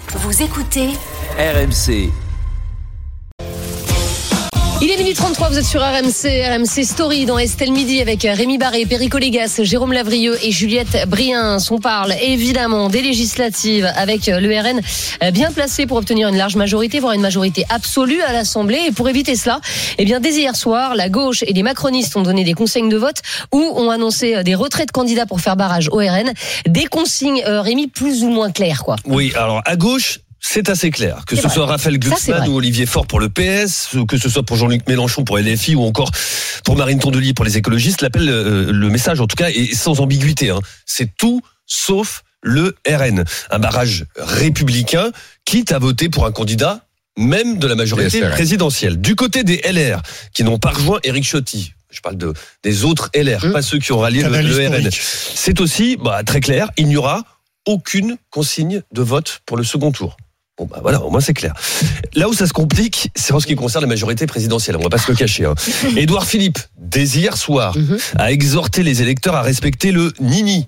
Vous écoutez RMC. Il est minuit 33, vous êtes sur RMC Story dans Estelle Midi avec Rémi Barré, Perico Légas, Jérôme Lavrieux et Juliette Briens. On parle évidemment des législatives avec le RN bien placé pour obtenir une large majorité, voire une majorité absolue à l'Assemblée. Et pour éviter cela, dès hier soir, la gauche et les macronistes ont donné des consignes de vote ou ont annoncé des retraits de candidats pour faire barrage au RN. Des consignes, Rémi, plus ou moins claires, quoi. Oui, alors à gauche, c'est assez clair. Que ce soit Raphaël Glucksmann ou Olivier Faure pour le PS, que ce soit pour Jean-Luc Mélenchon pour LFI ou encore pour Marine Tondelier pour les écologistes, le message en tout cas est sans ambiguïté. C'est tout sauf le RN. Un barrage républicain, quitte à voter pour un candidat même de la majorité présidentielle. Du côté des LR, qui n'ont pas rejoint Éric Ciotti, je parle des autres LR, pas ceux qui ont rallié le RN. C'est aussi très clair, il n'y aura aucune consigne de vote pour le second tour. Bon voilà, au moins c'est clair. Là où ça se complique, c'est en ce qui concerne la majorité présidentielle. On va pas se le cacher. Édouard Philippe, dès hier soir, a exhorté les électeurs à respecter le ni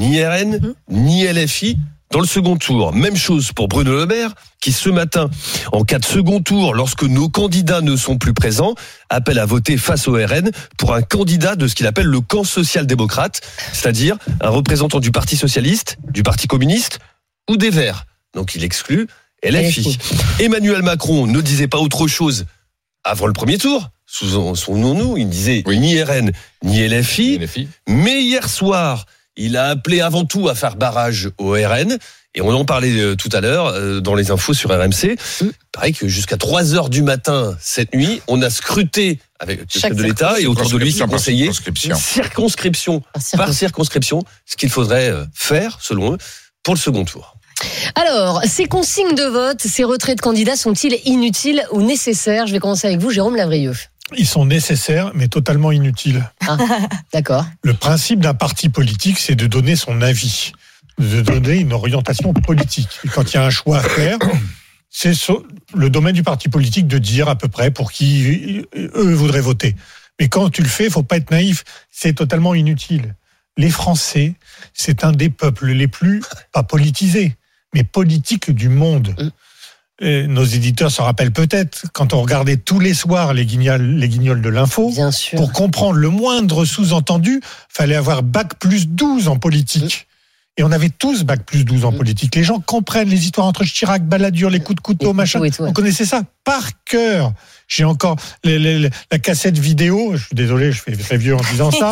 RN, ni LFI dans le second tour. Même chose pour Bruno Le Maire, qui ce matin, en cas de second tour, lorsque nos candidats ne sont plus présents, appelle à voter face au RN pour un candidat de ce qu'il appelle le camp social-démocrate, c'est-à-dire un représentant du Parti socialiste, du Parti communiste ou des Verts. Donc il exclut LFI. Emmanuel Macron ne disait pas autre chose avant le premier tour. Souvenons-nous, il disait ni RN ni LFI. Mais hier soir, il a appelé avant tout à faire barrage au RN. Et on en parlait tout à l'heure dans les infos sur RMC. Pareil que jusqu'à 3h du matin cette nuit, on a scruté avec le chef de l'État et autour de lui ses conseillers, circonscription par circonscription, ce qu'il faudrait faire, selon eux, pour le second tour. Alors, ces consignes de vote, ces retraits de candidats sont-ils inutiles ou nécessaires ? Je vais commencer avec vous, Jérôme Lavrieux. Ils sont nécessaires, mais totalement inutiles. Ah, d'accord. Le principe d'un parti politique, c'est de donner son avis, de donner une orientation politique. Et quand il y a un choix à faire, c'est le domaine du parti politique de dire à peu près pour qui eux voudraient voter. Mais quand tu le fais, il ne faut pas être naïf, c'est totalement inutile. Les Français, c'est un des peuples les plus, pas politisés, mais politiques du monde. Et nos éditeurs se rappellent peut-être, quand on regardait tous les soirs les guignols de l'info, pour comprendre le moindre sous-entendu, fallait avoir bac+12 en politique. Et on avait tous bac+12 en politique. Les gens comprennent les histoires entre Chirac, Balladur, les coups de couteau, machin. On connaissait ça par cœur. J'ai encore la cassette vidéo. Je suis désolé, je fais très vieux en disant ça.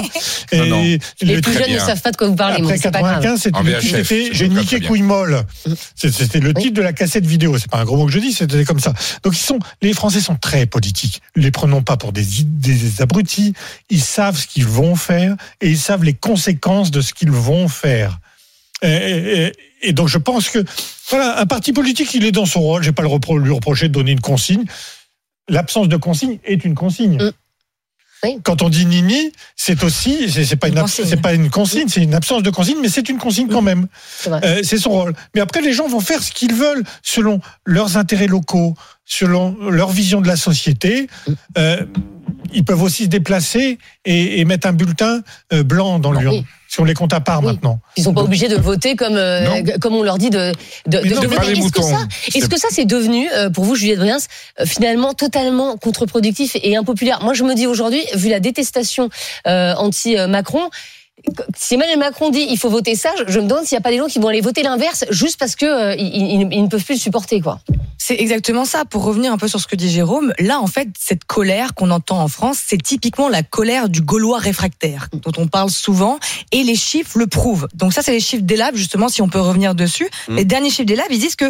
Et les plus jeunes ne savent pas de quoi vous parlez. Après 95, c'était J'ai niqué couille molle. C'était le titre de la cassette vidéo. C'est pas un gros mot que je dis, c'était comme ça. Donc les Français sont très politiques. Les prenons pas pour des abrutis. Ils savent ce qu'ils vont faire et ils savent les conséquences de ce qu'ils vont faire. Et donc je pense que un parti politique, il est dans son rôle. J'ai pas lui reprocher de donner une consigne. L'absence de consigne est une consigne. Oui. Quand on dit nini, c'est aussi c'est pas une consigne, c'est une absence de consigne, mais c'est une consigne quand même. C'est son rôle. Mais après, les gens vont faire ce qu'ils veulent selon leurs intérêts locaux, selon leur vision de la société. Ils peuvent aussi se déplacer et mettre un bulletin blanc dans l'urne. Si on les compte à part maintenant. Ils sont pas obligés de voter comme on leur dit de voter. Est-ce que ça c'est devenu, pour vous, Juliette Briens, finalement totalement contre-productif et impopulaire ? Moi, je me dis aujourd'hui, vu la détestation anti-Macron, si Emmanuel Macron dit il faut voter ça, je me demande s'il n'y a pas des gens qui vont aller voter l'inverse juste parce que ils ne peuvent plus le supporter, quoi. C'est exactement ça. Pour revenir un peu sur ce que dit Jérôme, là, en fait, cette colère qu'on entend en France, c'est typiquement la colère du Gaulois réfractaire, dont on parle souvent, et les chiffres le prouvent. Donc ça, c'est les chiffres d'Elab, justement, si on peut revenir dessus. Les derniers chiffres d'Elab, ils disent que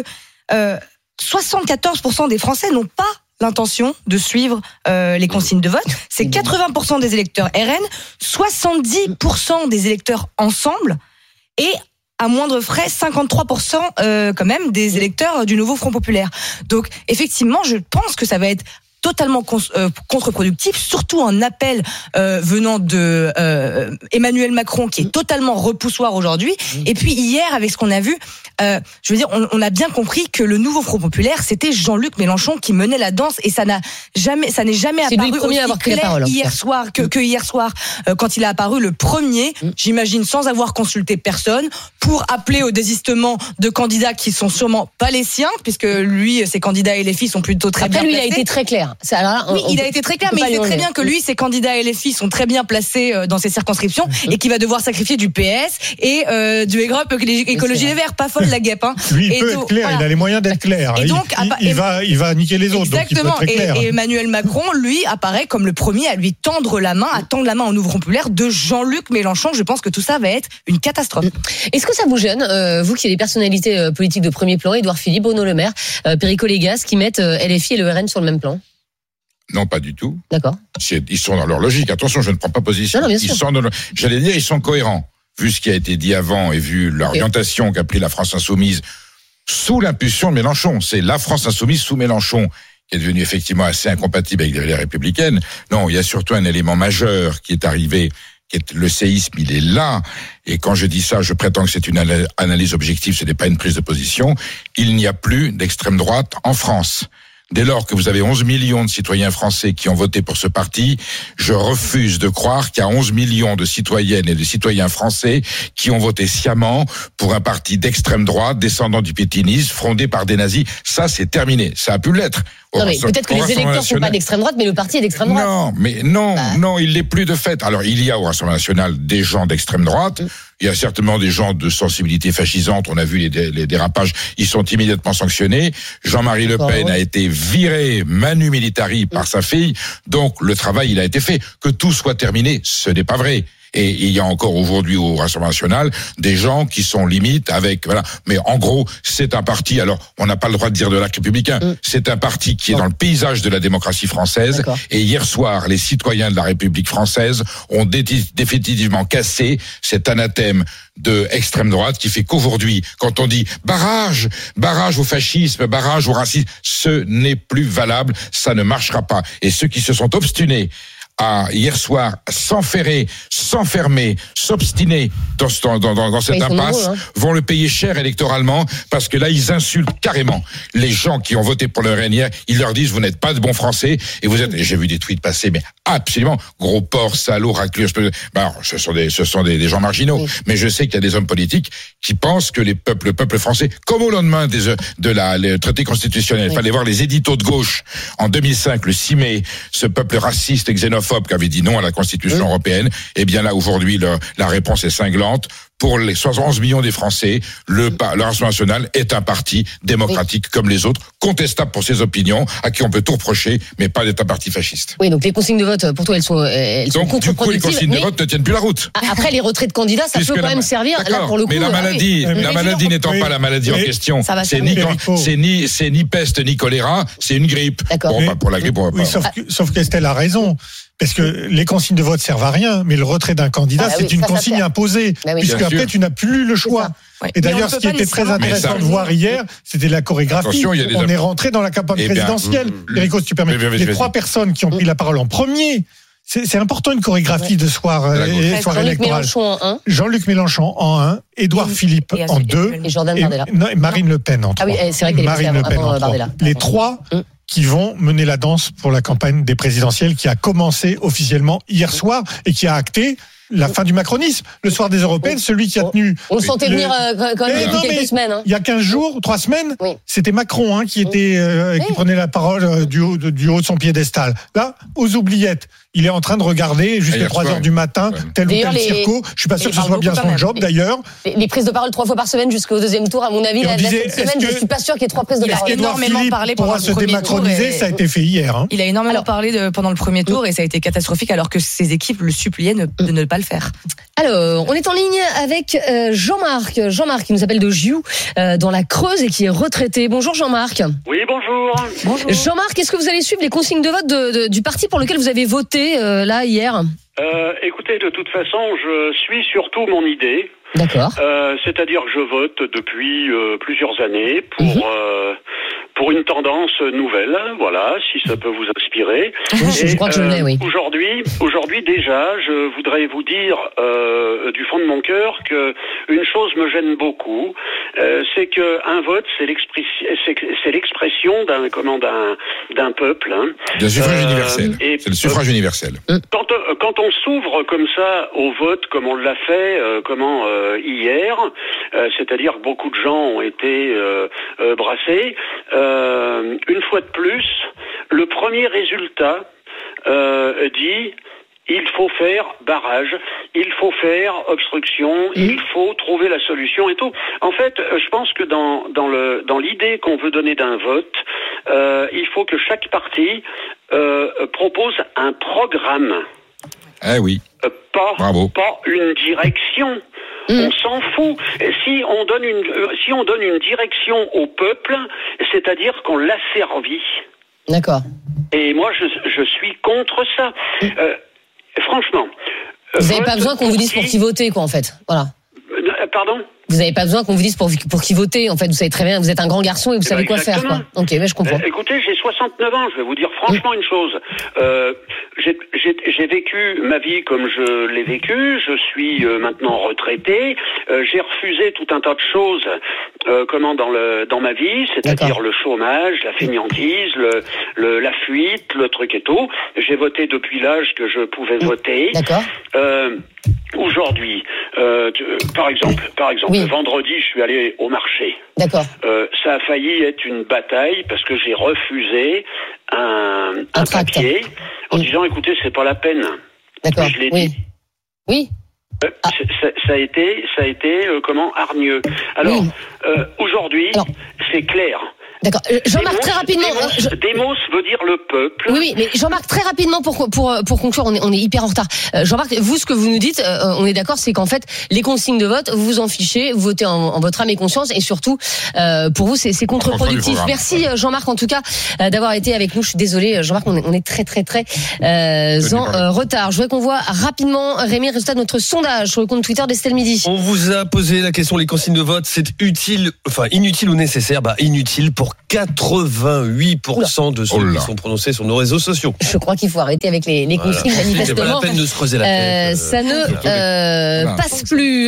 74% des Français n'ont pas l'intention de suivre les consignes de vote. C'est 80% des électeurs RN, 70% des électeurs Ensemble, et à moindre frais, 53% quand même des électeurs du nouveau Front Populaire. Donc effectivement, je pense que ça va être totalement contre-productif, surtout un appel venant de Emmanuel Macron qui est totalement repoussoir aujourd'hui. Et puis hier, avec ce qu'on a vu, je veux dire, on a bien compris que le nouveau Front populaire, c'était Jean-Luc Mélenchon qui menait la danse, et ça n'est jamais apparu aussi clair hier soir que hier soir, quand il a apparu le premier, j'imagine sans avoir consulté personne, pour appeler au désistement de candidats qui sont sûrement pas les siens, puisque lui, ses candidats LFI sont plutôt très bien placés. Lui, il a été très clair. Oui, il a été très clair, mais il sait très bien que lui, ses candidats LFI sont très bien placés dans ses circonscriptions, et qu'il va devoir sacrifier du PS et du Groupe Écologie Les Verts. Pas folle la guêpe. Lui, il peut être clair, voilà. Il a les moyens d'être clair. Et donc, il va niquer les autres. Exactement. Donc il peut être très clair. Et Emmanuel Macron, lui, apparaît comme le premier à lui tendre la main, au nouveau Front populaire de Jean-Luc Mélenchon. Je pense que tout ça va être une catastrophe. Est-ce que ça vous gêne, vous qui avez des personnalités politiques de premier plan, Édouard Philippe, Bruno Le Maire, Perico Légas, qui mettent LFI et le RN sur le même plan? Non, pas du tout. D'accord. Ils sont dans leur logique. Attention, je ne prends pas position. Non, ils sont cohérents. Vu ce qui a été dit avant et vu l'orientation qu'a pris la France Insoumise sous l'impulsion de Mélenchon. C'est la France Insoumise sous Mélenchon qui est devenue effectivement assez incompatible avec les Républicaines. Non, il y a surtout un élément majeur qui est arrivé, qui est le séisme, il est là. Et quand je dis ça, je prétends que c'est une analyse objective, ce n'est pas une prise de position. Il n'y a plus d'extrême droite en France. Dès lors que vous avez 11 millions de citoyens français qui ont voté pour ce parti, je refuse de croire qu'il y a 11 millions de citoyennes et de citoyens français qui ont voté sciemment pour un parti d'extrême droite, descendant du pétinisme, fondé par des nazis. Ça, c'est terminé. Ça a pu l'être. Non, mais peut-être que les électeurs ne sont pas d'extrême droite, mais le parti est d'extrême droite. Non, il l'est plus de fait. Alors, il y a au Rassemblement national des gens d'extrême droite. Il y a certainement des gens de sensibilité fascisante. On a vu les dérapages. Ils sont immédiatement sanctionnés. Jean-Marie Le Pen a été viré manu militari par sa fille. Donc, le travail, il a été fait. Que tout soit terminé, ce n'est pas vrai. Et il y a encore aujourd'hui au Rassemblement national des gens qui sont limite avec, voilà. Mais en gros, c'est un parti, alors on n'a pas le droit de dire de l'arc républicain, c'est un parti qui est dans le paysage de la démocratie française. D'accord. Et hier soir, les citoyens de la République française ont définitivement cassé cet anathème de extrême droite qui fait qu'aujourd'hui, quand on dit barrage au fascisme, barrage au racisme, ce n'est plus valable, ça ne marchera pas. Et ceux qui se sont obstinés hier soir, s'enfermer, s'obstiner dans cette impasse, vont le payer cher électoralement, parce que là, ils insultent carrément les gens qui ont voté pour le RN hier. Ils leur disent, vous n'êtes pas de bons Français, et vous êtes, et j'ai vu des tweets passer, mais absolument, gros porc, salaud, raclure, alors, ce sont des gens marginaux, mais je sais qu'il y a des hommes politiques qui pensent que le peuple français, comme au lendemain le traité constitutionnel, il fallait voir les éditos de gauche, en 2005, le 6 mai, ce peuple raciste et xénophobe qui avait dit non à la Constitution européenne, et bien là aujourd'hui la réponse est cinglante. Pour les 71 millions des Français, le Rassemblement national est un parti démocratique comme les autres, contestable pour ses opinions, à qui on peut tout reprocher, mais pas d'être un parti fasciste. Oui, donc les consignes de vote, pour toi, elles sont contre-productives. Du coup, les consignes de vote ne tiennent plus la route. Après, les retraits de candidats, ça peut quand même servir. Là, pour le coup, mais la maladie n'étant pas la maladie en question, c'est ni peste ni choléra, c'est une grippe. D'accord. Bon, pour la grippe, on va pas. Sauf qu'Estelle a raison. Parce que les consignes de vote servent à rien, mais le retrait d'un candidat, c'est une consigne imposée, puisque après tu n'as plus le choix. Et d'ailleurs, ce qui était très intéressant de voir hier, c'était la chorégraphie. On est rentré dans la campagne présidentielle. Perico, si tu permets, les trois personnes qui ont pris la parole en premier. C'est important, une chorégraphie de soir électoral. Jean-Luc Mélenchon en 1, Édouard Philippe en 2, et Jordan Bardella. Et Marine Le Pen en 3. Ah oui, c'est vrai qu'elle est avant Bardella. Les trois qui vont mener la danse pour la campagne des présidentielles qui a commencé officiellement hier soir et qui a acté la fin du macronisme. Le soir des européennes, celui qui a tenu... On le sentait venir quand même depuis quelques semaines. Il y a 15 jours, 3 semaines, c'était Macron qui prenait la parole du haut de son piédestal. Là, aux oubliettes, il est en train de regarder jusqu'à 3h du matin, tel ou tel circo. Je suis pas sûr que ce soit bien son job, d'ailleurs. Les prises de parole 3 fois par semaine jusqu'au deuxième tour, à mon avis, cette semaine, je suis pas sûr qu'il y ait 3 prises de parole. Il a énormément parlé pendant le premier tour. Ça a été fait hier. Il a énormément parlé pendant le premier tour et ça a été catastrophique, alors que ses équipes le suppliaient de ne pas le faire. Alors, on est en ligne avec Jean-Marc. Jean-Marc qui nous appelle de Gioux, dans la Creuse, et qui est retraité. Bonjour Jean-Marc. Oui, bonjour. Jean-Marc, est-ce que vous allez suivre les consignes de vote du parti pour lequel vous avez voté là hier ? Écoutez, de toute façon, je suis surtout mon idée. D'accord. C'est-à-dire que je vote depuis plusieurs années pour une tendance nouvelle, voilà, si ça peut vous inspirer. Oui, je crois que je l'ai, oui. Aujourd'hui déjà, je voudrais vous dire du fond de mon cœur que une chose me gêne beaucoup, c'est que un vote, c'est l'expression d'un peuple. Hein. Le suffrage universel. C'est le suffrage universel. Quand on s'ouvre comme ça au vote, comme on l'a fait, hier, c'est-à-dire que beaucoup de gens ont été brassés. Une fois de plus, le premier résultat dit il faut faire barrage, il faut faire obstruction, il faut trouver la solution et tout. En fait, je pense que dans l'idée qu'on veut donner d'un vote, il faut que chaque parti propose un programme. Eh oui. Pas une direction. On s'en fout. Si on donne une direction au peuple, c'est-à-dire qu'on l'a servi. D'accord. Et moi, je suis contre ça. Franchement. Vous n'avez pas besoin qu'on vous dise pour qui voter, quoi, en fait. Voilà. Pardon ? Vous n'avez pas besoin qu'on vous dise pour qui voter. En fait, vous savez très bien, vous êtes un grand garçon et vous savez quoi faire, quoi. Ok, mais je comprends. Écoutez, j'ai 69 ans. Je vais vous dire franchement une chose. J'ai vécu ma vie comme je l'ai vécue. Je suis maintenant retraité. J'ai refusé tout un tas de choses dans ma vie, c'est-à-dire le chômage, la fainéantise, la fuite, le truc et tout. J'ai voté depuis l'âge que je pouvais voter. D'accord. Aujourd'hui, par exemple, vendredi, je suis allé au marché. D'accord. Ça a failli être une bataille parce que j'ai refusé un papier en disant, écoutez, c'est pas la peine. D'accord. Je l'ai dit. Oui. Ça a été hargneux. Alors, aujourd'hui, c'est clair. D'accord. Jean-Marc, très rapidement. Démos veut dire le peuple. Oui, mais Jean-Marc, très rapidement pour conclure, on est hyper en retard. Jean-Marc, vous, ce que vous nous dites, on est d'accord, c'est qu'en fait, les consignes de vote, vous vous en fichez, vous votez en votre âme et conscience, et surtout, pour vous, c'est contre-productif. Merci, Jean-Marc, en tout cas, d'avoir été avec nous. Je suis désolée, Jean-Marc, on est très en retard. Je voudrais qu'on voit rapidement, Rémi, le résultat de notre sondage sur le compte Twitter d'Estelle Midi. On vous a posé la question, les consignes de vote, c'est inutile ou nécessaire? Inutile pour 88% de ceux qui sont prononcés sur nos réseaux sociaux. Je crois qu'il faut arrêter avec les consignes, manifestement. C'est pas la peine de se creuser la tête. Ça ne passe plus.